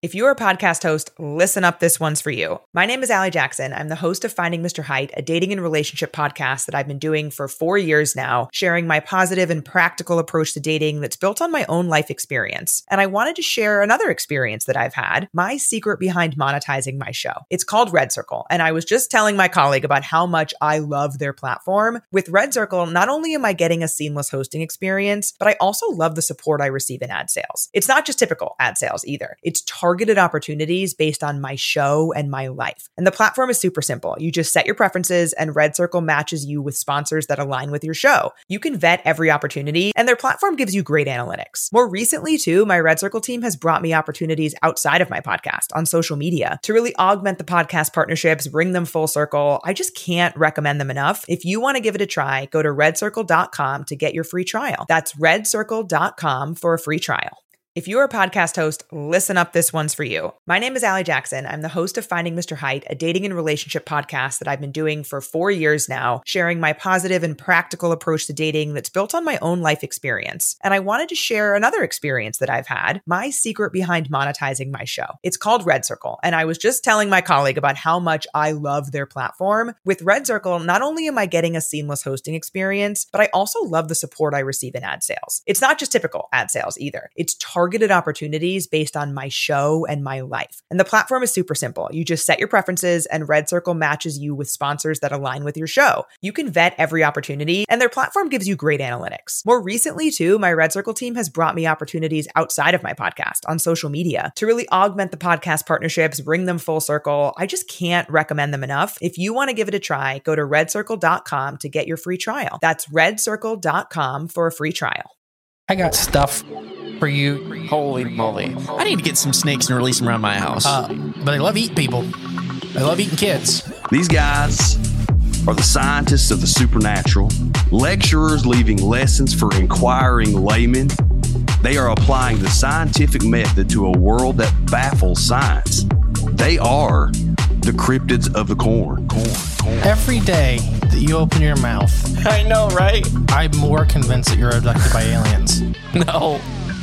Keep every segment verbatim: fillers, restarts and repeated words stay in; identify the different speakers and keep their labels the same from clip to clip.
Speaker 1: If you're a podcast host, listen up, this one's for you. My name is Allie Jackson. I'm the host of Finding Mister Height, a dating and relationship podcast that I've been doing for four years now, sharing my positive and practical approach to dating that's built on my own life experience. And I wanted to share another experience that I've had, my secret behind monetizing my show. It's called Red Circle, and I was just telling my colleague about how much I love their platform. With Red Circle, not only am I getting a seamless hosting experience, but I also love the support I receive in ad sales. It's not just typical ad sales either. It's targeted targeted opportunities based on my show and my life. And the platform is super simple. You just set your preferences and Red Circle matches you with sponsors that align with your show. You can vet every opportunity and their platform gives you great analytics. More recently too, my Red Circle team has brought me opportunities outside of my podcast on social media to really augment the podcast partnerships, bring them full circle. I just can't recommend them enough. If you want to give it a try, go to red circle dot com to get your free trial. That's red circle dot com for a free trial. If you're a podcast host, listen up, this one's for you. My name is Allie Jackson. I'm the host of Finding Mister Height, a dating and relationship podcast that I've been doing for four years now, sharing my positive and practical approach to dating that's built on my own life experience. And I wanted to share another experience that I've had, my secret behind monetizing my show. It's called Red Circle, and I was just telling my colleague about how much I love their platform. With Red Circle, not only am I getting a seamless hosting experience, but I also love the support I receive in ad sales. It's not just typical ad sales either. It's targeted targeted opportunities based on my show and my life. And the platform is super simple. You just set your preferences and Red Circle matches you with sponsors that align with your show. You can vet every opportunity and their platform gives you great analytics. More recently too, my Red Circle team has brought me opportunities outside of my podcast on social media to really augment the podcast partnerships, bring them full circle. I just can't recommend them enough. If you want to give it a try, go to red circle dot com to get your free trial. That's red circle dot com for a free trial.
Speaker 2: I got stuff for you.
Speaker 3: Holy moly. I need to get some snakes and release them around my house.
Speaker 2: Uh, but they love eating people. They love eating kids.
Speaker 4: These guys are the scientists of the supernatural, lecturers leaving lessons for inquiring laymen. They are applying the scientific method to a world that baffles science. They are the cryptids of the corn. Corn, corn.
Speaker 2: Every day that you open your mouth,
Speaker 3: I know, right?
Speaker 2: I'm more convinced that you're abducted by aliens.
Speaker 3: No.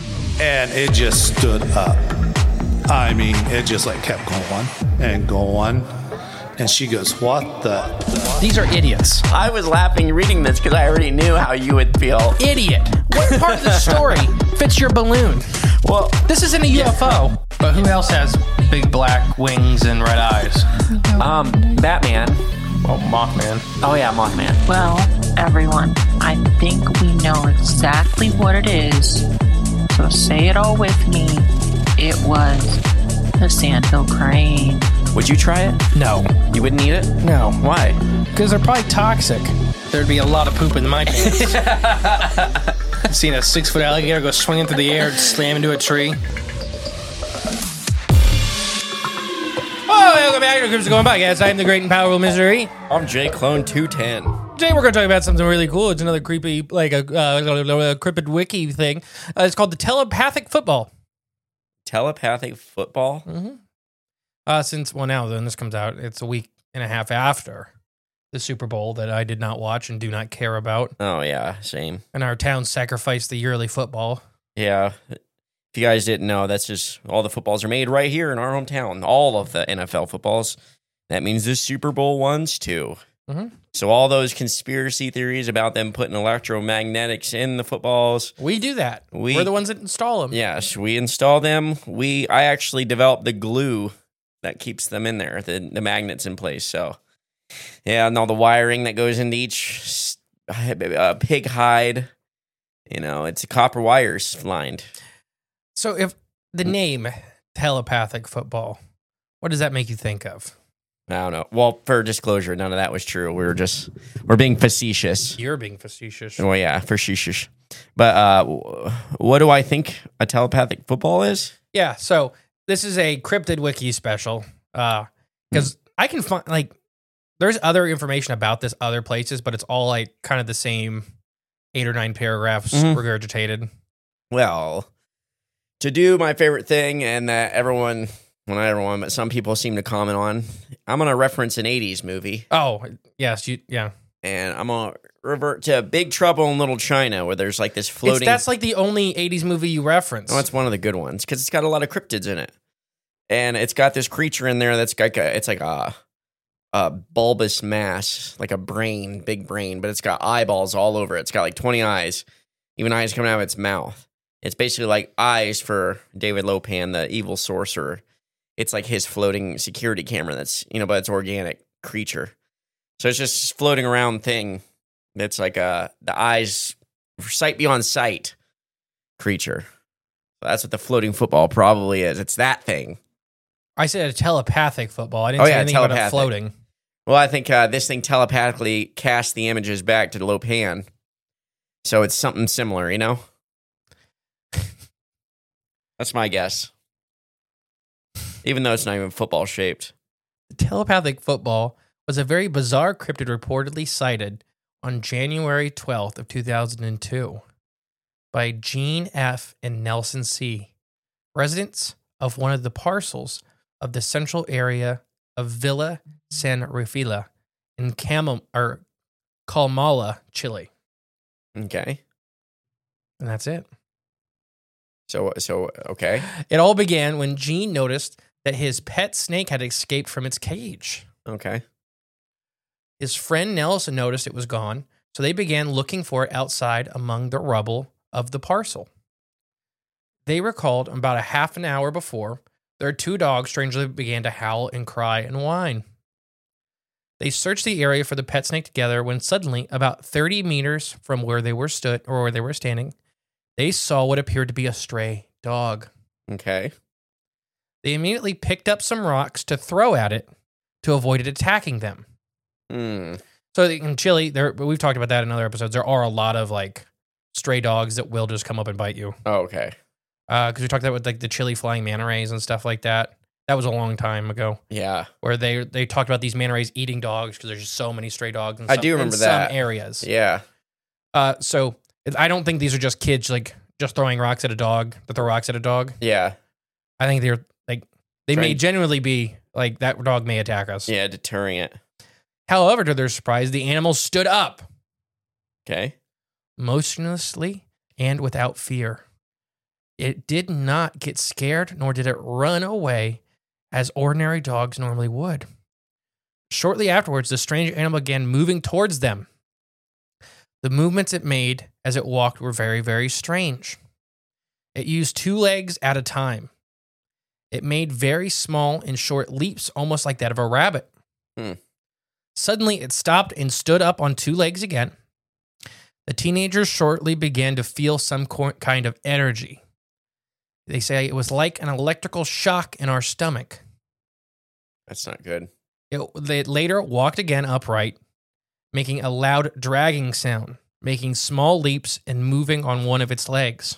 Speaker 5: And it just stood up. I mean, it just like kept going and going. And she goes, what the? the?
Speaker 2: These are idiots.
Speaker 3: I was laughing reading this because I already knew how you would feel.
Speaker 2: Idiot. What part of the story fits your balloon?
Speaker 3: Well,
Speaker 2: this isn't a U F O. Yeah. But who else has big black wings and red eyes?
Speaker 3: Um, Batman.
Speaker 2: Oh, Mothman.
Speaker 3: Oh, yeah, Mothman.
Speaker 6: Well, everyone, I think we know exactly what it is. So say it all with me. It was the Sandville crane.
Speaker 3: Would you try it?
Speaker 2: No.
Speaker 3: You wouldn't eat it?
Speaker 2: No.
Speaker 3: Why?
Speaker 2: Because they're probably toxic. There'd be a lot of poop in my pants. I've seen a six-foot alligator go swinging through the air and slam into a tree. Oh, welcome back to Cryptids Going Podcast. I'm the great and powerful Missouri.
Speaker 3: I'm J Clone two ten.
Speaker 2: Today we're going to talk about something really cool. It's another creepy, like a, uh, a cryptid wiki thing. Uh, it's called the telepathic football.
Speaker 3: Telepathic football?
Speaker 2: Mm-hmm. Uh, since, well, now then this comes out, it's a week and a half after the Super Bowl that I did not watch and do not care about.
Speaker 3: Oh, yeah, same.
Speaker 2: And our town sacrificed the yearly football.
Speaker 3: Yeah. If you guys didn't know, that's just all the footballs are made right here in our hometown. All of the N F L footballs. That means the Super Bowl ones, too.
Speaker 2: Mm-hmm.
Speaker 3: So all those conspiracy theories about them putting electromagnetics in the footballs.
Speaker 2: We do that.
Speaker 3: We,
Speaker 2: We're the ones that install them.
Speaker 3: Yes, we install them. We I actually developed the glue that keeps them in there, the, the magnets in place. So, yeah, and all the wiring that goes into each uh, pig hide. You know, it's copper wires lined.
Speaker 2: So if the name telepathic football, what does that make you think of?
Speaker 3: I don't know. Well, for disclosure, none of that was true. We were just, we're being facetious.
Speaker 2: You're being facetious.
Speaker 3: Well, yeah, facetious. But uh, what do I think a telepathic football is?
Speaker 2: Yeah, so this is a Cryptid Wiki special. Because uh, mm. I can find, like, there's other information about this other places, but it's all, like, kind of the same eight or nine paragraphs mm-hmm. regurgitated.
Speaker 3: Well, to do my favorite thing, and that everyone... Well, not everyone, but some people seem to comment on. I'm going to reference an eighties movie.
Speaker 2: Oh, yes, you, yeah.
Speaker 3: And I'm going to revert to Big Trouble in Little China, where there's like this floating...
Speaker 2: It's, that's like the only eighties movie you reference.
Speaker 3: Oh, it's one of the good ones, because it's got a lot of cryptids in it. and it's got this creature in there that's like a, it's like a, a bulbous mass, like a brain, big brain, but it's got eyeballs all over it. It's got like twenty eyes, even eyes coming out of its mouth. It's basically like eyes for David Lopan, the evil sorcerer. It's like his floating security camera that's, you know, but it's organic creature. So it's just this floating around thing that's like a, the eyes, sight beyond sight creature. So that's what the floating football probably is. It's that thing.
Speaker 2: I said a telepathic football. I didn't
Speaker 3: Oh,
Speaker 2: say
Speaker 3: yeah,
Speaker 2: anything about it
Speaker 3: telepathic.
Speaker 2: floating.
Speaker 3: Well, I think uh, this thing telepathically casts the images back to Lopan. So it's something similar, you know? That's my guess. Even though it's not even football shaped.
Speaker 2: The telepathic football was a very bizarre cryptid reportedly sighted on January twelfth of two thousand two by Gene F. and Nelson C., residents of one of the parcels of the central area of Villa San Rafael in Cam- or Calmala, Chile.
Speaker 3: Okay.
Speaker 2: And that's it.
Speaker 3: So, so okay.
Speaker 2: It all began when Gene noticed that his pet snake had escaped from its cage.
Speaker 3: Okay.
Speaker 2: His friend Nelson noticed it was gone, so they began looking for it outside among the rubble of the parcel. They recalled about a half an hour before, their two dogs strangely began to howl and cry and whine. They searched the area for the pet snake together when suddenly, about thirty meters from where they were stood or where they were standing, they saw what appeared to be a stray dog.
Speaker 3: Okay.
Speaker 2: They immediately picked up some rocks to throw at it to avoid it attacking them.
Speaker 3: Hmm.
Speaker 2: So in Chile, there we've talked about that in other episodes. There are a lot of like stray dogs that will just come up and bite you.
Speaker 3: Oh, okay.
Speaker 2: Because uh, we talked about with like the Chile flying manta rays and stuff like that. That was a long time ago.
Speaker 3: Yeah.
Speaker 2: Where they they talked about these manta rays eating dogs because there's just so many stray dogs. In
Speaker 3: I
Speaker 2: some,
Speaker 3: do remember
Speaker 2: in
Speaker 3: that.
Speaker 2: Some areas.
Speaker 3: Yeah.
Speaker 2: Uh, so I don't think these are just kids like just throwing rocks at a dog that throw rocks at a dog.
Speaker 3: Yeah.
Speaker 2: I think they're like they
Speaker 3: Trying-
Speaker 2: may genuinely be like that dog may attack us.
Speaker 3: Yeah, deterring it.
Speaker 2: However, to their surprise, the animal stood up
Speaker 3: Okay.
Speaker 2: motionlessly and without fear. It did not get scared, nor did it run away as ordinary dogs normally would. Shortly afterwards, the strange animal began moving towards them. The movements it made as it walked were very, very strange. It used two legs at a time. It made very small and short leaps, almost like that of a rabbit.
Speaker 3: Hmm.
Speaker 2: Suddenly, it stopped and stood up on two legs again. The teenagers shortly began to feel some co- kind of energy. They say it was like an electrical shock in our stomach.
Speaker 3: That's not good.
Speaker 2: It, they later walked again upright, making a loud dragging sound, making small leaps and moving on one of its legs.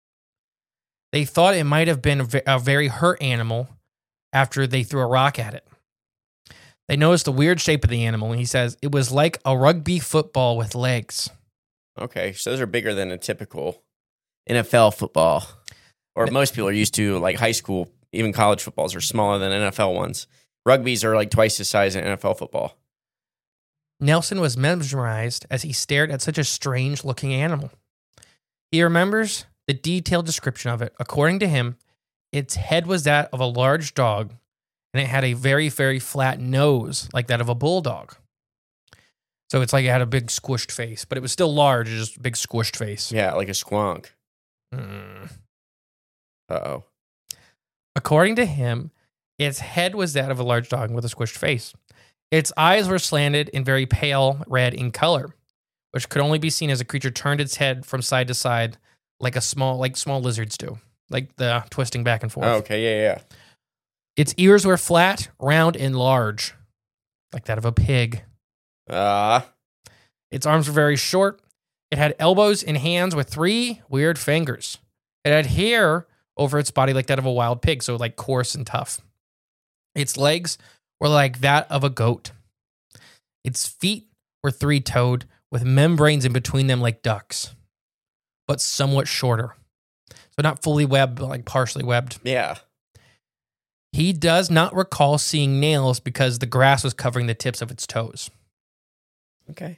Speaker 2: They thought it might have been a, ve- a very hurt animal after they threw a rock at it. They noticed the weird shape of the animal, and he says it was like a rugby football with legs.
Speaker 3: Okay. So those are bigger than a typical N F L football. Or most people are used to, like high school, even college footballs are smaller than N F L ones. Rugbies are like twice the size of N F L football.
Speaker 2: Nelson was mesmerized as he stared at such a strange-looking animal. He remembers the detailed description of it. According to him, its head was that of a large dog, and it had a very, very flat nose, like that of a bulldog. So it's like it had a big squished face, but it was still large, just a big squished face.
Speaker 3: Yeah, like a squonk.
Speaker 2: Mm.
Speaker 3: Uh-oh.
Speaker 2: According to him, its head was that of a large dog with a squished face. Its eyes were slanted and very pale red in color, which could only be seen as a creature turned its head from side to side like a small, like small lizards do, like the twisting back and forth.
Speaker 3: Oh, okay, yeah, yeah.
Speaker 2: Its ears were flat, round, and large, like that of a pig.
Speaker 3: Ah, uh,
Speaker 2: Its arms were very short. It had elbows and hands with three weird fingers. It had hair over its body like that of a wild pig, so like coarse and tough. Its legs were like that of a goat. Its feet were three-toed with membranes in between them like ducks, but somewhat shorter. So not fully webbed, but like partially webbed.
Speaker 3: yeah.
Speaker 2: He does not recall seeing nails because the grass was covering the tips of its toes.
Speaker 3: Okay.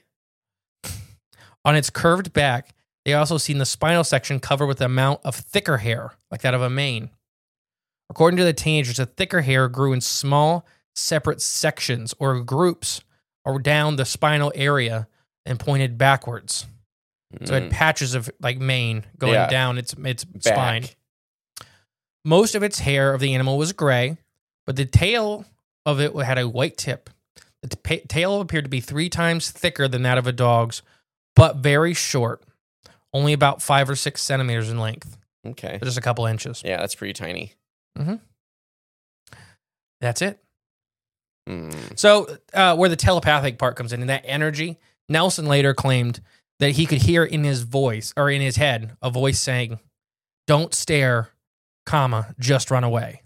Speaker 2: On its curved back, they also seen the spinal section covered with an amount of thicker hair, like that of a mane. According to the teenagers, the thicker hair grew in small, separate sections or groups or down the spinal area and pointed backwards. So it had patches of like mane going
Speaker 3: Yeah.
Speaker 2: down its its
Speaker 3: Back.
Speaker 2: spine. Most of its hair of the animal was gray, but the tail of it had a white tip. The t- tail appeared to be three times thicker than that of a dog's, but very short, only about five or six centimeters in length,
Speaker 3: Okay.
Speaker 2: just a couple inches.
Speaker 3: Yeah, that's pretty tiny.
Speaker 2: That's it.
Speaker 3: Mm.
Speaker 2: So uh, where the telepathic part comes in, and that energy, Nelson later claimed that he could hear in his voice or in his head a voice saying, "Don't stare, comma, just run away."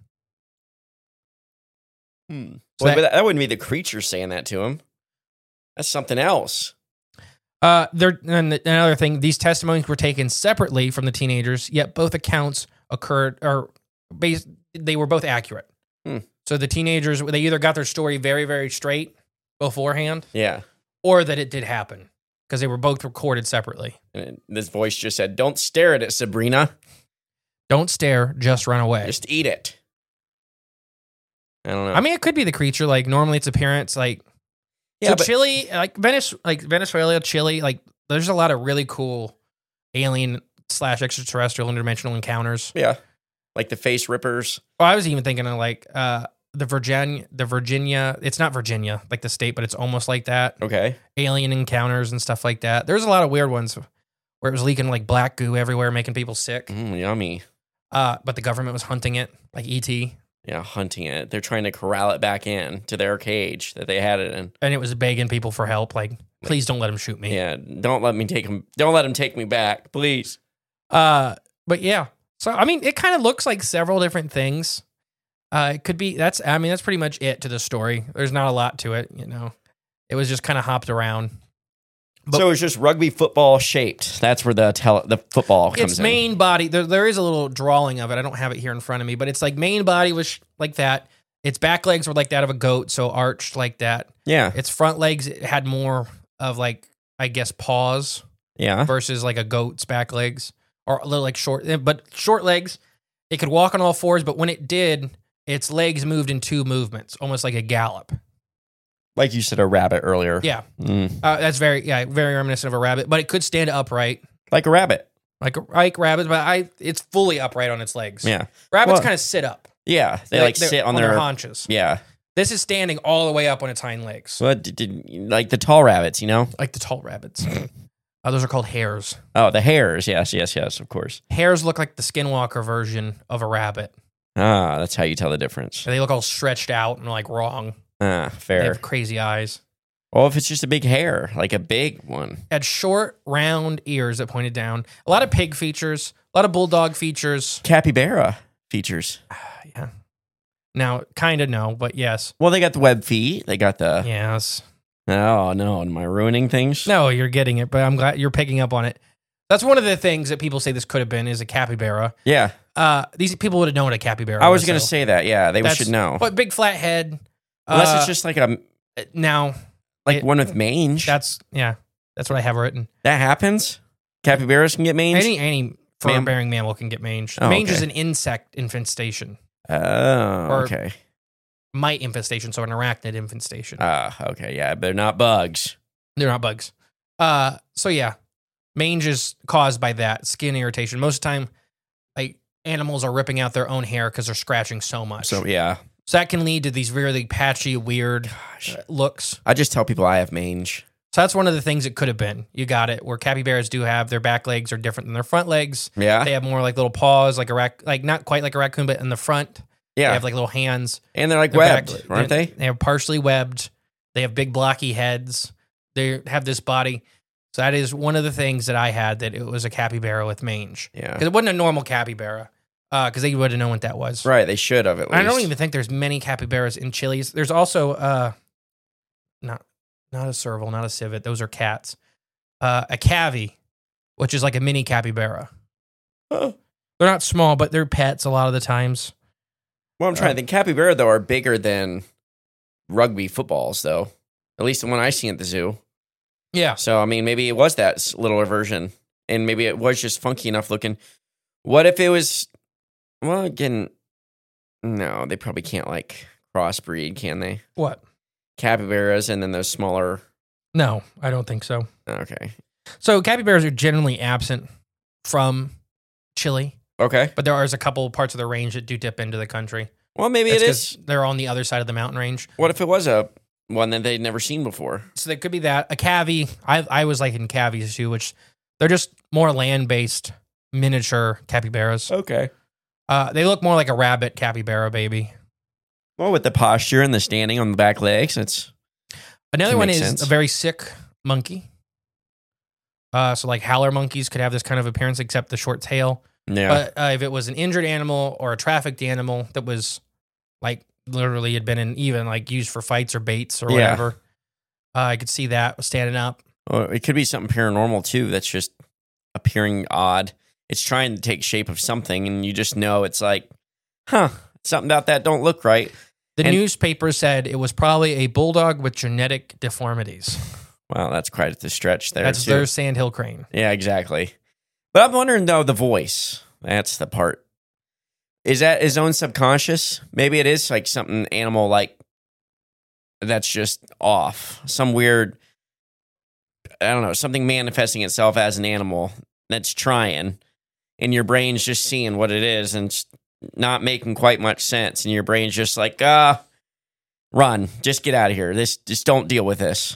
Speaker 3: Hmm.
Speaker 2: So
Speaker 3: Well,
Speaker 2: that-
Speaker 3: but that wouldn't be the creature saying that to him. That's something else.
Speaker 2: Uh, there and another thing, these testimonies were taken separately from the teenagers, yet both accounts occurred or based, they were both accurate.
Speaker 3: Hmm.
Speaker 2: So the teenagers, they either got their story very, very straight beforehand,
Speaker 3: Yeah.
Speaker 2: or that it did happen because they were both recorded separately.
Speaker 3: And this voice just said, "Don't stare at it, Sabrina.
Speaker 2: Don't stare, just run away.
Speaker 3: Just eat it." I don't know.
Speaker 2: I mean, it could be the creature. Like normally, its appearance, like
Speaker 3: yeah,
Speaker 2: so
Speaker 3: but
Speaker 2: Chile, like Venice, like Venezuela, Chile, like there's a lot of really cool alien slash extraterrestrial interdimensional encounters.
Speaker 3: yeah, like the face rippers.
Speaker 2: Well, I was even thinking of like uh, the Virginia, the Virginia. It's not Virginia, like the state, but it's almost like that.
Speaker 3: Okay.
Speaker 2: Alien encounters and stuff like that. There's a lot of weird ones where it was leaking like black goo everywhere, making people sick.
Speaker 3: Mm, yummy.
Speaker 2: Uh, but the government was hunting it, like E T,
Speaker 3: Yeah, hunting it. They're trying to corral it back in to their cage that they had it in.
Speaker 2: and it was begging people for help. Like, please don't let him shoot me.
Speaker 3: Yeah, don't let me take him. Don't let him take me back, please.
Speaker 2: Uh, but yeah. So I mean, it kind of looks like several different things. Uh, it could be that's. I mean, that's pretty much it to the story. There's not a lot to it, you know. It was just kind of hopped around. But-
Speaker 3: so it's just rugby football shaped. That's where the tele- the football comes
Speaker 2: Its
Speaker 3: in.
Speaker 2: main body, there, there is a little drawing of it. I don't have it here in front of me, but it's like main body was sh- like that. Its back legs were like that of a goat, so arched like that.
Speaker 3: Yeah,
Speaker 2: Its front legs it had more of like, I guess, paws
Speaker 3: yeah.
Speaker 2: versus like a goat's back legs, or a little like short, eh, but short legs. It could walk on all fours, but when it did, its legs moved in two movements, almost like a gallop.
Speaker 3: Like you said, a rabbit earlier.
Speaker 2: Yeah,
Speaker 3: Mm.
Speaker 2: uh, that's very yeah, very reminiscent of a rabbit, but it could stand upright.
Speaker 3: Like a rabbit.
Speaker 2: Like like rabbits, but I it's fully upright on its legs.
Speaker 3: Yeah,
Speaker 2: Rabbits
Speaker 3: Well-
Speaker 2: kind of sit up.
Speaker 3: yeah. They like,
Speaker 2: they're
Speaker 3: sit on, their,
Speaker 2: haunches.
Speaker 3: Yeah.
Speaker 2: This is standing all the way up on its hind legs,
Speaker 3: So did, did, like the tall rabbits, you know?
Speaker 2: like the tall rabbits. uh, those are called hares.
Speaker 3: Oh, the hares. Yes, yes, yes. Of course.
Speaker 2: Hares look like the skinwalker version of a rabbit.
Speaker 3: Ah, that's how you tell the difference.
Speaker 2: They look all stretched out and like wrong.
Speaker 3: Ah,
Speaker 2: They
Speaker 3: fair.
Speaker 2: have crazy eyes.
Speaker 3: Well, if it's just a big hair, like a big one.
Speaker 2: Had short, round ears that pointed down. A lot of pig features. A lot of bulldog features.
Speaker 3: Capybara features.
Speaker 2: Yeah. Now, kind of no, but yes.
Speaker 3: Well, they got the web feet. They got the.
Speaker 2: Yes.
Speaker 3: Oh, no. Am I ruining things?
Speaker 2: No, you're getting it, but I'm glad you're picking up on it. That's one of the things that people say this could have been is a capybara.
Speaker 3: Yeah.
Speaker 2: Uh, these people would have known what a capybara
Speaker 3: I was going to
Speaker 2: so
Speaker 3: say that. Yeah. They
Speaker 2: that's-
Speaker 3: should know.
Speaker 2: But big flat head.
Speaker 3: Unless
Speaker 2: uh,
Speaker 3: it's just like a
Speaker 2: now
Speaker 3: like
Speaker 2: it-
Speaker 3: one with mange.
Speaker 2: that's yeah, that's what I have written.
Speaker 3: that happens. Capybaras can get mange.
Speaker 2: Any any fur
Speaker 3: Mam-
Speaker 2: bearing mammal can get mange.
Speaker 3: Oh,
Speaker 2: mange is
Speaker 3: okay.
Speaker 2: an insect infestation,
Speaker 3: Oh,
Speaker 2: or-
Speaker 3: okay.
Speaker 2: mite infestation, so an arachnid infestation.
Speaker 3: Ah, okay. Yeah, but they're not bugs.
Speaker 2: They're not bugs. Uh, so yeah, mange is caused by that skin irritation. Most of the time, like animals are ripping out their own hair because they're scratching so much.
Speaker 3: So yeah,
Speaker 2: So that can lead to these really patchy, weird
Speaker 3: Gosh.
Speaker 2: uh, looks.
Speaker 3: I just tell people I have mange.
Speaker 2: So that's one of the things it could have been. You got it. Where capybaras do have their back legs are different than their front legs.
Speaker 3: Yeah,
Speaker 2: They have more like little paws, like a rac- like not quite like a raccoon, but in the front.
Speaker 3: yeah,
Speaker 2: They have like little hands.
Speaker 3: and they're like
Speaker 2: Their back-
Speaker 3: webbed, aren't they?
Speaker 2: They are partially webbed. They have big blocky heads. They have this body. So that is one of the things that I had, that it was a capybara with mange.
Speaker 3: Yeah,
Speaker 2: Because it wasn't a normal capybara. Because they would have known what that was.
Speaker 3: right. They should have at least.
Speaker 2: I don't even think there's many capybaras in Chile's. There's also uh, not not a serval, not a civet. Those are cats. Uh, a cavy, which is like a mini capybara.
Speaker 3: Huh.
Speaker 2: They're not small, but they're pets a lot of the times.
Speaker 3: Well, I'm trying
Speaker 2: Uh,
Speaker 3: to think. Capybara though are bigger than rugby footballs, though. At least the one I see at the zoo.
Speaker 2: Yeah.
Speaker 3: So I mean, maybe it was that s- littler version, and maybe it was just funky enough looking. What if it was? Well, again, No, they probably can't like crossbreed, can they?
Speaker 2: What?
Speaker 3: Capybaras and then those smaller.
Speaker 2: No, I don't think so.
Speaker 3: Okay.
Speaker 2: So capybaras are generally absent from Chile,
Speaker 3: Okay.
Speaker 2: but there is a couple parts of the range that do dip into the country.
Speaker 3: Well, maybe
Speaker 2: That's
Speaker 3: it
Speaker 2: 'cause
Speaker 3: is.
Speaker 2: they're on the other side of the mountain range.
Speaker 3: What if it was a one that they'd never seen before?
Speaker 2: So there could be that. A cavy. I I was liking cavies too, which they're just more land-based miniature capybaras.
Speaker 3: Okay.
Speaker 2: Uh, they look more like a rabbit capybara baby.
Speaker 3: Well, with the posture and the standing on the back legs, it's
Speaker 2: Another
Speaker 3: That
Speaker 2: one
Speaker 3: makes
Speaker 2: is
Speaker 3: sense.
Speaker 2: a very sick monkey. Uh, so like howler monkeys could have this kind of appearance, except the short tail.
Speaker 3: yeah.
Speaker 2: But uh, if it was an injured animal or a trafficked animal that was like literally had been in even like used for fights or baits or
Speaker 3: Yeah.
Speaker 2: whatever, uh, I could see that standing up.
Speaker 3: Well, it could be something paranormal too. That's just appearing odd. It's trying to take shape of something, and you just know it's like, huh, something about that don't look right.
Speaker 2: The
Speaker 3: And-
Speaker 2: newspaper said it was probably a bulldog with genetic deformities.
Speaker 3: Wow, that's quite the stretch there.
Speaker 2: That's
Speaker 3: too.
Speaker 2: their sandhill crane.
Speaker 3: Yeah, exactly. But I'm wondering though, the voice. That's the part. Is that his own subconscious? Maybe it is like something animal like that's just off. Some weird, I don't know, something manifesting itself as an animal that's trying, and your brain's just seeing what it is and it's not making quite much sense. And your brain's just like, ah, run, just get out of here. This, just don't deal with this.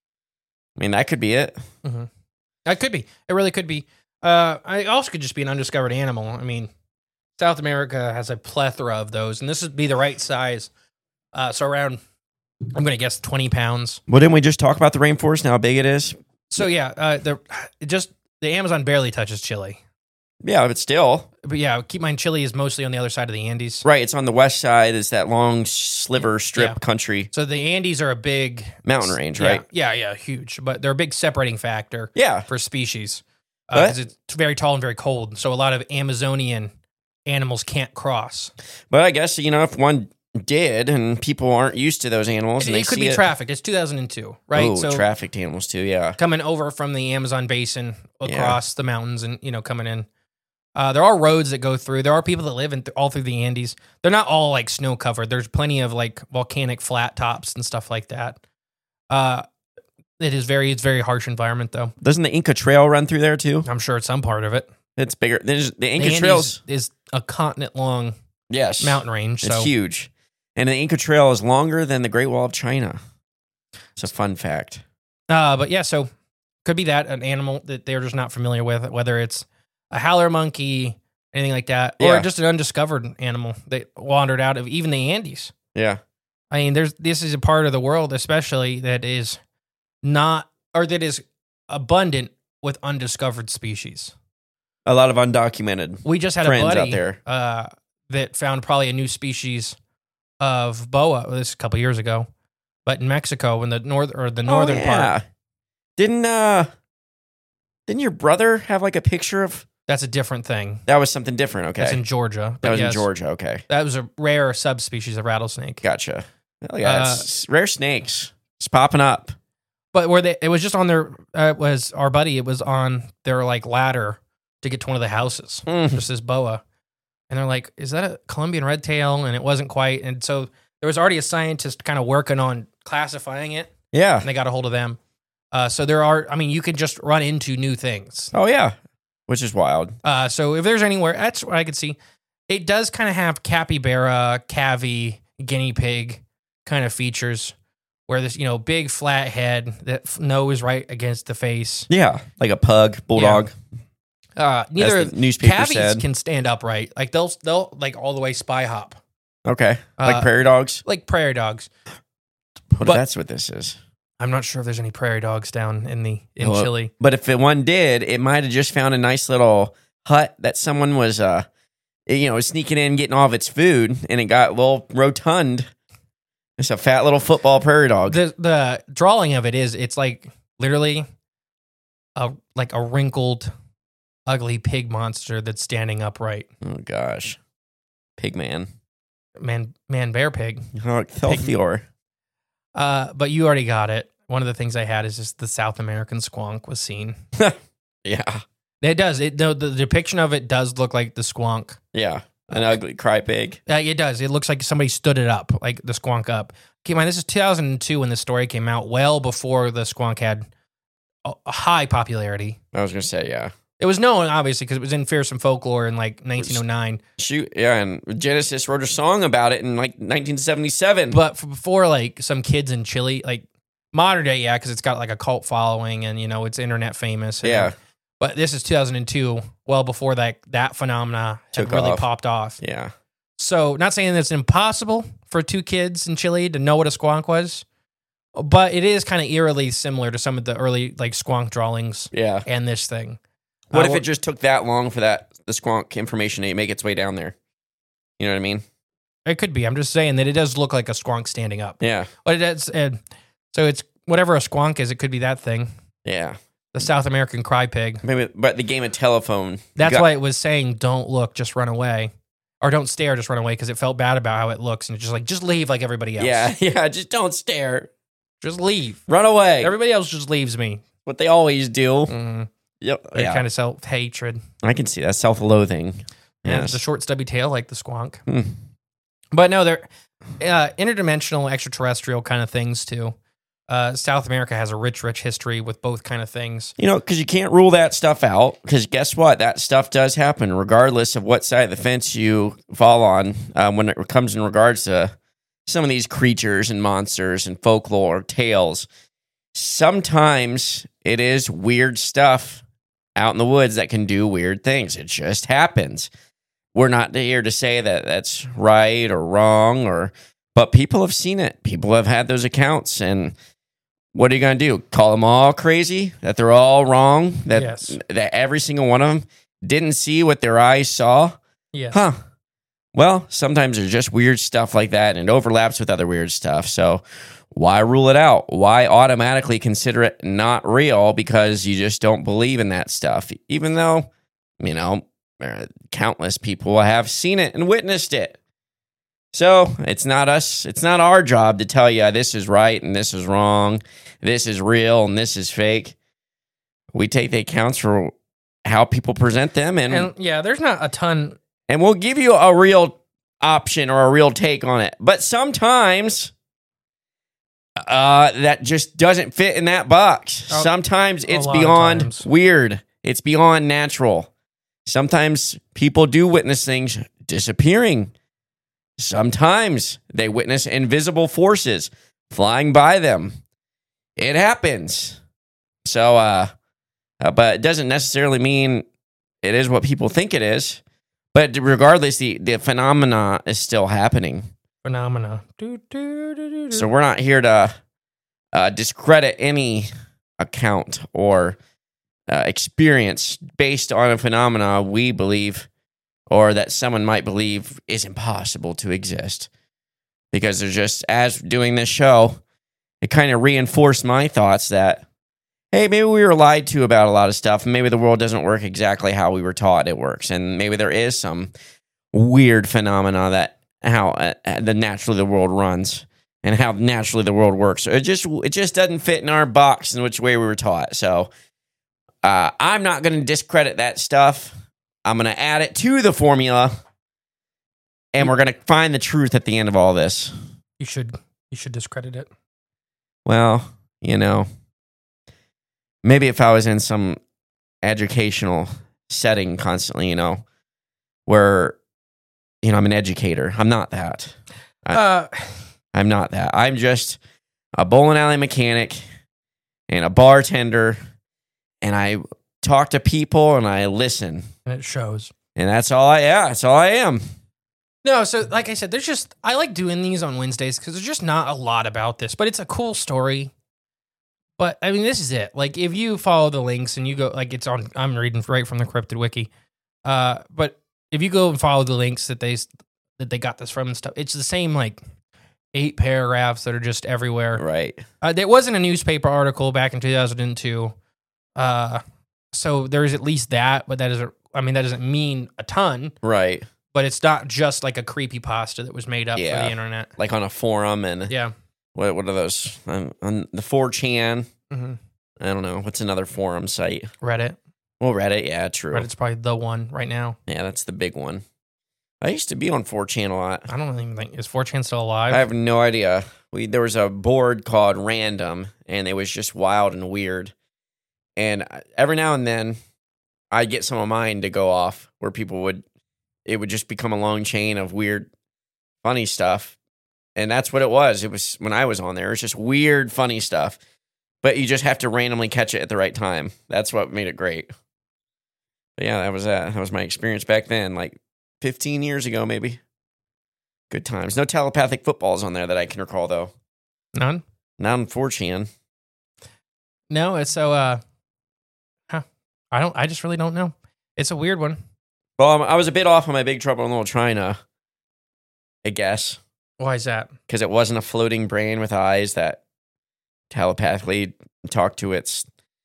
Speaker 3: I mean, that could be it.
Speaker 2: Mm-hmm. It could be. It really could be. Uh, I also could just be an undiscovered animal. I mean, South America has a plethora of those, and this would be the right size. Uh, so around, I'm going to guess twenty pounds.
Speaker 3: Well, didn't we just talk about the rainforest and how big it is?
Speaker 2: So yeah, uh, the it just the Amazon barely touches Chile.
Speaker 3: Yeah, but still.
Speaker 2: But yeah, keep in mind Chile is mostly on the other side of the Andes.
Speaker 3: Right, it's on the west side. It's that long sliver strip
Speaker 2: Yeah.
Speaker 3: country
Speaker 2: So the Andes are a big
Speaker 3: mountain range,
Speaker 2: yeah,
Speaker 3: right?
Speaker 2: Yeah, yeah, huge. But they're a big separating factor
Speaker 3: Yeah.
Speaker 2: for species
Speaker 3: But-
Speaker 2: because it's very tall and very cold. So a lot of Amazonian animals can't cross.
Speaker 3: But I guess, you know, if one did and people aren't used to those animals
Speaker 2: It,
Speaker 3: and they
Speaker 2: it could
Speaker 3: see
Speaker 2: be
Speaker 3: it,
Speaker 2: trafficked. It's two thousand two, right?
Speaker 3: Oh,
Speaker 2: so
Speaker 3: trafficked animals too, yeah.
Speaker 2: coming over from the Amazon basin
Speaker 3: Yeah.
Speaker 2: across the mountains and, you know, coming in. Uh, there are roads that go through. There are people that live in th- all through the Andes. They're not all like snow covered. There's plenty of like volcanic flat tops and stuff like that. Uh, it is very, it's very harsh environment though.
Speaker 3: Doesn't the Inca Trail run through there too?
Speaker 2: I'm sure it's some part of it.
Speaker 3: It's bigger. There's the
Speaker 2: The
Speaker 3: Inca
Speaker 2: Andes
Speaker 3: Trails.
Speaker 2: is a continent long
Speaker 3: Yes.
Speaker 2: mountain range.
Speaker 3: It's
Speaker 2: So
Speaker 3: huge. And the Inca Trail is longer than the Great Wall of China. It's a fun fact.
Speaker 2: Uh, but yeah, so could be that an animal that they're just not familiar with, whether it's a howler monkey, anything like that, or
Speaker 3: Yeah.
Speaker 2: just an undiscovered animal that wandered out of even the Andes.
Speaker 3: Yeah.
Speaker 2: I mean, there's this is a part of the world, especially that is not or that is abundant with undiscovered species.
Speaker 3: A lot of undocumented.
Speaker 2: We just had
Speaker 3: Friends
Speaker 2: a buddy
Speaker 3: out there.
Speaker 2: Uh, that found probably a new species of boa. This a couple years ago, but in Mexico, in the north or the northern
Speaker 3: oh,
Speaker 2: part.
Speaker 3: yeah. Didn't uh didn't your brother have like a picture of
Speaker 2: That's a different thing.
Speaker 3: that was something different, okay.
Speaker 2: That's in Georgia.
Speaker 3: that
Speaker 2: but
Speaker 3: was
Speaker 2: yes,
Speaker 3: in Georgia, okay.
Speaker 2: That was a rare subspecies of rattlesnake.
Speaker 3: Gotcha. Oh yeah,
Speaker 2: Uh,
Speaker 3: it's rare snakes. It's popping up.
Speaker 2: But where they, it was just on their, uh, it was our buddy, it was on their like ladder to get to one of the houses,
Speaker 3: Mm.
Speaker 2: just this boa. And they're like, is that a Colombian red tail? And it wasn't quite. And so there was already a scientist kind of working on classifying it,
Speaker 3: Yeah.
Speaker 2: and they got a hold of them. Uh, so there are, I mean, you could just run into new things.
Speaker 3: Oh yeah. Which is wild.
Speaker 2: Uh, so if there's anywhere, that's what I could see. It does kind of have capybara, cavy, guinea pig kind of features where this, you know, big flat head, that f- nose right against the face.
Speaker 3: Yeah. Like a pug, bulldog.
Speaker 2: Uh, neither
Speaker 3: As the newspaper
Speaker 2: cavies
Speaker 3: said.
Speaker 2: can stand upright. Like they'll, they'll like all the way spy hop
Speaker 3: Okay.
Speaker 2: Uh,
Speaker 3: like prairie dogs.
Speaker 2: like prairie dogs.
Speaker 3: What
Speaker 2: but-
Speaker 3: if that's what this is?
Speaker 2: I'm not sure if there's any prairie dogs down in the, in
Speaker 3: Well,
Speaker 2: Chile.
Speaker 3: But if it one did, it might have just found a nice little hut that someone was uh you know, sneaking in, getting all of its food, and it got a little rotund. It's a fat little football prairie dog.
Speaker 2: The, the drawing of it is, it's like literally a, like a wrinkled, ugly pig monster that's standing upright.
Speaker 3: Oh gosh. Pig man.
Speaker 2: Man, man, bear pig.
Speaker 3: Oh, Thelthior.
Speaker 2: Uh, but you already got it. One of the things I had is just the South American squonk was seen.
Speaker 3: Yeah.
Speaker 2: It does. It the, the depiction of it does look like the squonk.
Speaker 3: Yeah. An ugly cry pig.
Speaker 2: Uh, it does. It looks like somebody stood it up, like the squonk up. Keep in mind, this is two thousand two when the story came out, well before the squonk had a, a high popularity.
Speaker 3: I was going to say, yeah.
Speaker 2: It was known, obviously, because it was in Fearsome Folklore in like nineteen oh nine.
Speaker 3: Shoot, yeah, and Genesis wrote a song about it in like nineteen seventy-seven.
Speaker 2: But for, before, like, some kids in Chile, like, modern day, yeah, because it's got like a cult following and, you know, it's internet famous. And,
Speaker 3: Yeah.
Speaker 2: But this is two thousand two, well before that that phenomena had
Speaker 3: Took
Speaker 2: really
Speaker 3: off.
Speaker 2: popped off.
Speaker 3: Yeah.
Speaker 2: So, not saying that it's impossible for two kids in Chile to know what a squonk was, but it is kind of eerily similar to some of the early like squonk drawings
Speaker 3: Yeah.
Speaker 2: and this thing.
Speaker 3: What
Speaker 2: Uh,
Speaker 3: if it just took that long for that the squonk information to make its way down there? You know what I mean?
Speaker 2: It could be. I'm just saying that it does look like a squonk standing up.
Speaker 3: Yeah.
Speaker 2: But it is, uh, so it's whatever a squonk is, it could be that thing.
Speaker 3: Yeah.
Speaker 2: The South American cry pig.
Speaker 3: Maybe, but the game of telephone.
Speaker 2: That's
Speaker 3: got-
Speaker 2: why it was saying, don't look, just run away. Or don't stare, just run away, because it felt bad about how it looks. And it's just like, just leave like everybody else.
Speaker 3: Yeah. Yeah. Just don't stare.
Speaker 2: Just leave.
Speaker 3: Run away.
Speaker 2: Everybody else just leaves me.
Speaker 3: what they always do.
Speaker 2: Mm.
Speaker 3: Yep.
Speaker 2: That
Speaker 3: Yeah.
Speaker 2: kind of self-hatred.
Speaker 3: I can see that self-loathing.
Speaker 2: Yeah,
Speaker 3: Yes.
Speaker 2: the short stubby tail like the squonk.
Speaker 3: Hmm.
Speaker 2: But no, they're uh, interdimensional, extraterrestrial kind of things too. Uh, South America has a rich, rich history with both kind of things.
Speaker 3: You know, because you can't rule that stuff out. Because guess what? That stuff does happen, regardless of what side of the fence you fall on. Um, when it comes in regards to some of these creatures and monsters and folklore tales, sometimes it is weird stuff out in the woods that can do weird things. It just happens. We're not here to say that that's right or wrong, or but people have seen it. People have had those accounts, and what are you going to do? Call them all crazy? That they're all wrong? That
Speaker 2: Yes.
Speaker 3: that every single one of them didn't see what their eyes saw?
Speaker 2: Yes.
Speaker 3: Huh. Well, sometimes there's just weird stuff like that, and it overlaps with other weird stuff. So why rule it out? Why automatically consider it not real because you just don't believe in that stuff? Even though, you know, uh, countless people have seen it and witnessed it. So it's not us, it's not our job to tell you this is right and this is wrong, this is real and this is fake. We take the accounts for how people present them, and
Speaker 2: And yeah, there's not a ton.
Speaker 3: and we'll give you a real option or a real take on it. But sometimes uh, that just doesn't fit in that box.
Speaker 2: Oh,
Speaker 3: Sometimes
Speaker 2: a
Speaker 3: it's
Speaker 2: lot of
Speaker 3: beyond
Speaker 2: times.
Speaker 3: weird. It's beyond natural. Sometimes people do witness things disappearing. Sometimes they witness invisible forces flying by them. It happens. So, uh, uh, but it doesn't necessarily mean it is what people think it is. But regardless, the, the phenomena is still happening.
Speaker 2: Phenomena. Do, do, do, do, do.
Speaker 3: So we're not here to uh, discredit any account or uh, experience based on a phenomena we believe or that someone might believe is impossible to exist. Because there's just, as doing this show, it kind of reinforced my thoughts that, hey, maybe we were lied to about a lot of stuff. And maybe the world doesn't work exactly how we were taught it works. And maybe there is some weird phenomena that how uh, the naturally the world runs and how naturally the world works. So it just it just doesn't fit in our box in which way we were taught. So uh, I'm not going to discredit that stuff. I'm going to add it to the formula, and we're going to find the truth at the end of all this.
Speaker 2: You should you should discredit it.
Speaker 3: Well, you know, maybe if I was in some educational setting constantly, you know, where, you know, I'm an educator. I'm not that. I,
Speaker 2: Uh,
Speaker 3: I'm not that. I'm just a bowling alley mechanic and a bartender, and I talk to people and I listen.
Speaker 2: and it shows.
Speaker 3: And that's all I, yeah, that's all I am.
Speaker 2: No, so like I said, there's just I like doing these on Wednesdays because there's just not a lot about this, but it's a cool story. But I mean, this is it. Like, if you follow the links and you go, like, it's on. I'm reading right from the Cryptid Wiki. Uh, but if you go and follow the links that they that they got this from and stuff, it's the same like eight paragraphs that are just everywhere.
Speaker 3: Right.
Speaker 2: Uh, there wasn't a newspaper article back in two thousand two. Uh, so there's at least that, but that doesn't. I mean, that doesn't mean a ton.
Speaker 3: Right.
Speaker 2: But it's not just like a creepypasta that was made up
Speaker 3: Yeah.
Speaker 2: for the internet.
Speaker 3: Like on a forum and
Speaker 2: Yeah.
Speaker 3: what what are those? Um, on the four chan.
Speaker 2: Mm-hmm.
Speaker 3: I don't know. What's another forum site?
Speaker 2: Reddit.
Speaker 3: Well, Reddit. Yeah, true.
Speaker 2: Reddit's probably the one right now.
Speaker 3: Yeah, that's the big one. I used to be on four chan a lot.
Speaker 2: I don't even think is four chan still alive.
Speaker 3: I have no idea. We there was a board called Random, and it was just wild and weird. And every now and then, I'd get some of mine to go off where people would, it would just become a long chain of weird, funny stuff. And that's what it was. It was when I was on there. It's just weird, funny stuff. But you just have to randomly catch it at the right time. That's what made it great. But yeah, that was that. That was my experience back then, like fifteen years ago, maybe. Good times. No telepathic footballs on there that I can recall, though.
Speaker 2: None?
Speaker 3: Not on four chan.
Speaker 2: No, it's so, uh, huh. I don't, I just really don't know. It's a weird one.
Speaker 3: Well, I was a bit off on my Big Trouble in Little China, I guess.
Speaker 2: Why is that?
Speaker 3: Because it wasn't a floating brain with eyes that telepathically talked to its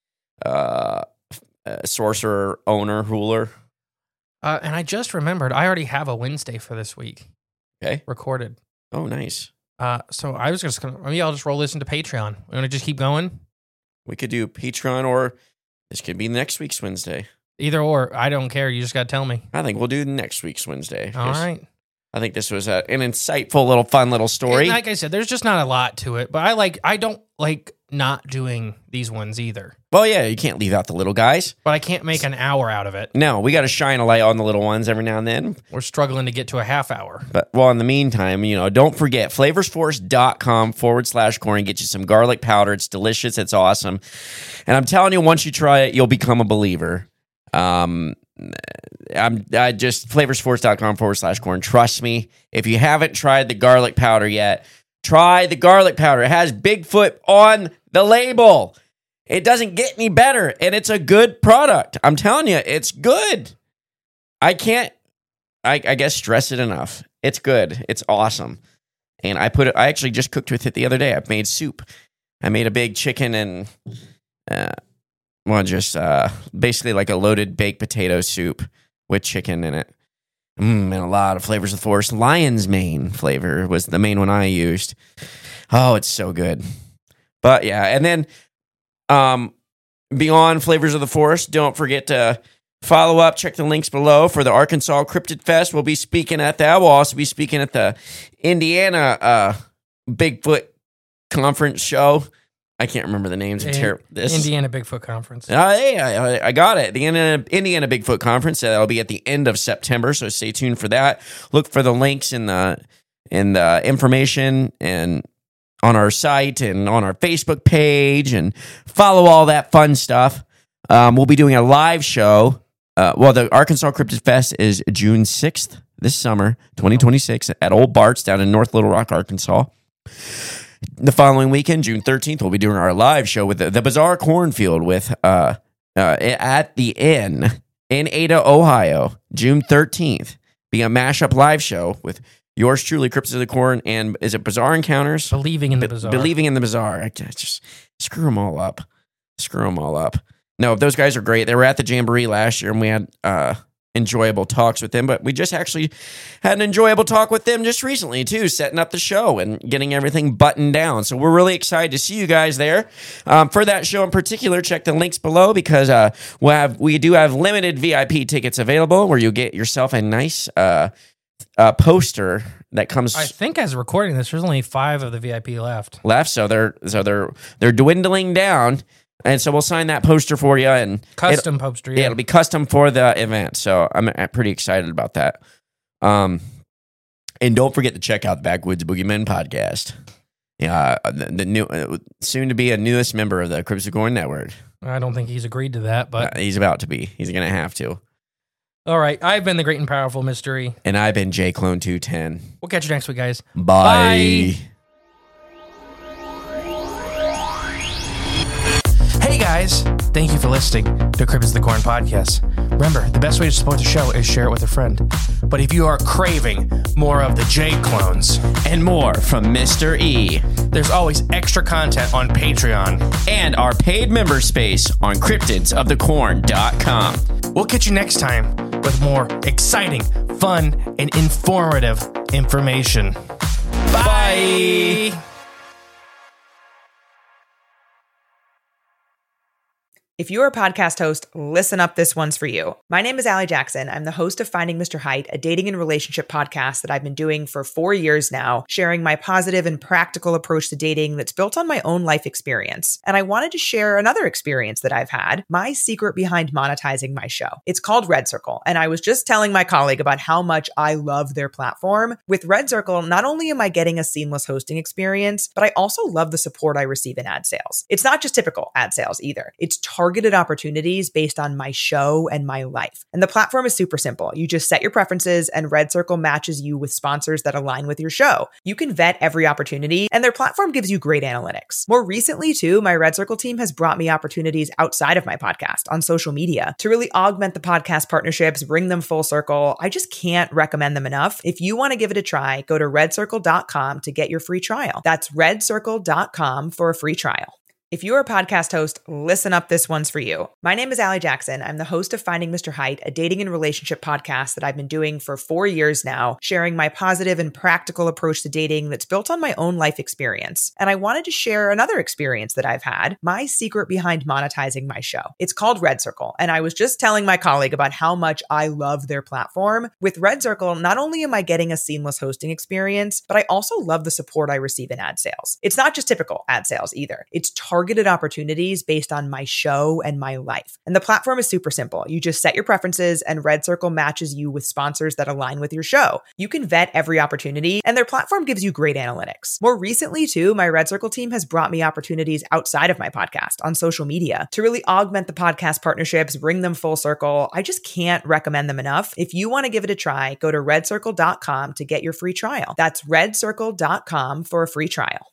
Speaker 3: uh, uh, sorcerer, owner, ruler.
Speaker 2: Uh, and I just remembered, I already have a Wednesday for this week.
Speaker 3: Okay.
Speaker 2: Recorded.
Speaker 3: Oh, nice.
Speaker 2: Uh, so I was just going to, maybe I'll just roll this into Patreon. We want to just keep going?
Speaker 3: We could do Patreon, or this could be next week's Wednesday.
Speaker 2: Either or. I don't care. You just got to tell me.
Speaker 3: I think we'll do next week's Wednesday.
Speaker 2: All right.
Speaker 3: I think this was a, an insightful little fun little story.
Speaker 2: And like I said, there's just not a lot to it, but I like, I don't like not doing these ones either.
Speaker 3: Well, yeah, you can't leave out the little guys.
Speaker 2: But I can't make an hour out of it.
Speaker 3: No, we got to shine a light on the little ones every now and then.
Speaker 2: We're struggling to get to a half hour.
Speaker 3: But, well, in the meantime, you know, don't forget, flavorsforce.com forward slash corn. Get you some garlic powder. It's delicious. It's awesome. And I'm telling you, once you try it, you'll become a believer. Um, I'm I just flavorsforce.com forward slash corn. Trust me, if you haven't tried the garlic powder yet, try the garlic powder. It has Bigfoot on the label. It doesn't get any better, and it's a good product. I'm telling you, it's good. I can't, I, I guess, stress it enough. It's good. It's awesome. And I put it, I actually just cooked with it the other day. I've made soup. I made a big chicken and, uh, well, just uh, basically like a loaded baked potato soup with chicken in it. Mmm, and a lot of flavors of the force. Lion's mane flavor was the main one I used. Oh, it's so good. But yeah, and then um, beyond Flavors of the Forest, don't forget to follow up, check the links below for the Arkansas Cryptid Fest. We'll be speaking at that. We'll also be speaking at the Indiana uh, Bigfoot Conference show. I can't remember the names. Of ter- this.
Speaker 2: Indiana Bigfoot Conference.
Speaker 3: Uh, hey, I, I got it. The Indiana, Indiana Bigfoot Conference. Uh, that'll be at the end of September, so stay tuned for that. Look for the links in the in the information and on our site and on our Facebook page, and follow all that fun stuff. Um, we'll be doing a live show. Uh, well, the Arkansas Cryptid Fest is June sixth this summer, twenty twenty-six, at Old Bart's down in North Little Rock, Arkansas. The following weekend, June thirteenth, we'll be doing our live show with the, the Bizarre Cornfield with uh, uh, at the Inn in Ada, Ohio, June thirteenth. Be a mashup live show with yours truly, Cryptids of the Corn, and is it Bizarre Encounters?
Speaker 2: Believing in the
Speaker 3: Be-
Speaker 2: Bizarre.
Speaker 3: Believing in the Bizarre. I just screw them all up. Screw them all up. No, those guys are great. They were at the Jamboree last year, and we had uh, enjoyable talks with them, but we just actually had an enjoyable talk with them just recently, too, setting up the show and getting everything buttoned down. So we're really excited to see you guys there. Um, for that show in particular, check the links below, because uh, we'll have, we do have limited V I P tickets available where you'll get yourself a nice uh, uh, poster that comes...
Speaker 2: I think as of recording this, there's only five of the V I P left.
Speaker 3: Left, so they're so they're they're dwindling down. And so we'll sign that poster for you, and
Speaker 2: Custom
Speaker 3: it'll,
Speaker 2: poster,
Speaker 3: yeah.
Speaker 2: yeah.
Speaker 3: It'll be custom for the event. So I'm, I'm pretty excited about that. Um, and don't forget to check out the Backwoods Boogeymen podcast. Yeah, the, the new, uh, soon to be a newest member of the Cryptids of the Corn Network.
Speaker 2: I don't think he's agreed to that, but
Speaker 3: Uh, he's about to be. He's going to have to.
Speaker 2: all right. I've been the Great and Powerful Mystery.
Speaker 3: And I've been J Clone two ten.
Speaker 2: We'll catch you next week, guys.
Speaker 3: Bye.
Speaker 2: Bye. Hey guys, thank you for listening to Cryptids of the Corn podcast. Remember, the best way to support the show is share it with a friend. But if you are craving more of the J clones
Speaker 3: And more from Mister E.
Speaker 2: there's always extra content on Patreon.
Speaker 3: And our paid member space on cryptids of the corn dot com.
Speaker 2: We'll catch you next time with more exciting, fun, and informative information. Bye.
Speaker 1: If you're a podcast host, listen up. This one's for you. My name is Allie Jackson. I'm the host of Finding Mister Height, a dating and relationship podcast that I've been doing for four years now, sharing my positive and practical approach to dating that's built on my own life experience. And I wanted to share another experience that I've had, my secret behind monetizing my show. It's called Red Circle. And I was just telling my colleague about how much I love their platform. With Red Circle, not only am I getting a seamless hosting experience, but I also love the support I receive in ad sales. It's not just typical ad sales either. It's targeted opportunities based on my show and my life. And the platform is super simple. You just set your preferences and Red Circle matches you with sponsors that align with your show. You can vet every opportunity and their platform gives you great analytics. More recently too, my Red Circle team has brought me opportunities outside of my podcast on social media to really augment the podcast partnerships, bring them full circle. I just can't recommend them enough. If you want to give it a try, go to red circle dot com to get your free trial. That's red circle dot com for a free trial. If you're a podcast host, listen up. This one's for you. My name is Allie Jackson. I'm the host of Finding Mister Height, a dating and relationship podcast that I've been doing for four years now, sharing my positive and practical approach to dating that's built on my own life experience. And I wanted to share another experience that I've had, my secret behind monetizing my show. It's called Red Circle. And I was just telling my colleague about how much I love their platform. With Red Circle, not only am I getting a seamless hosting experience, but I also love the support I receive in ad sales. It's not just typical ad sales either. It's targeted targeted opportunities based on my show and my life. And the platform is super simple. You just set your preferences and Red Circle matches you with sponsors that align with your show. You can vet every opportunity and their platform gives you great analytics. More recently too, my Red Circle team has brought me opportunities outside of my podcast on social media to really augment the podcast partnerships, bring them full circle. I just can't recommend them enough. If you want to give it a try, go to red circle dot com to get your free trial. That's red circle dot com for a free trial.